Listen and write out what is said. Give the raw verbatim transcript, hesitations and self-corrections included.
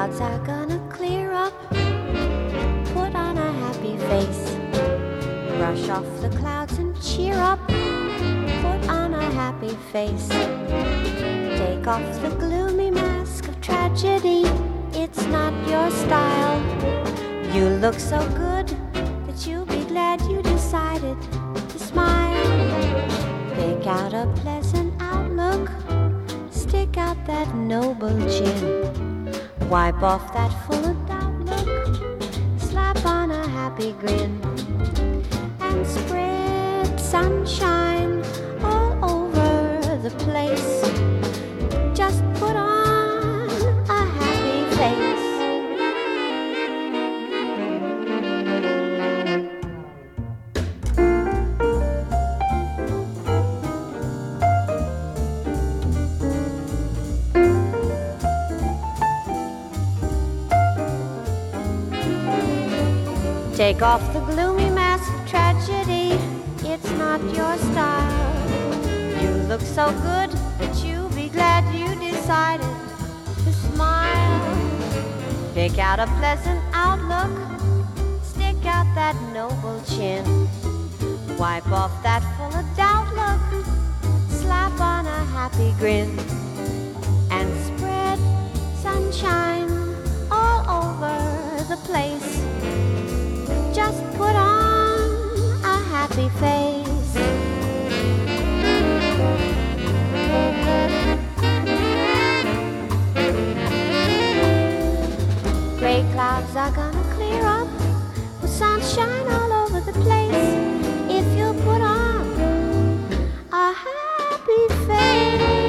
clouds are gonna clear up. Put on a happy face. Brush off the clouds and cheer up. Put on a happy face. Take off the gloomy mask of tragedy. It's not your style. You look so good that you'll be glad you decided to smile. Pick out a pleasant outlook. Stick out that noble chin. Wipe off that full of doubt look. Slap on a happy grin. And spread sunshine all over the place. Just put on a happy face. Take off the gloomy mask of tragedy. It's not your style. You look so good that you'll be glad you decided to smile. Pick out a pleasant outlook. Stick out that noble chin. Wipe off that full of doubt look. Slap on a happy grin. And spread sunshine all over the place. Just put on a happy face. Gray clouds are gonna clear up with sunshine all over the place. If you put on a happy face.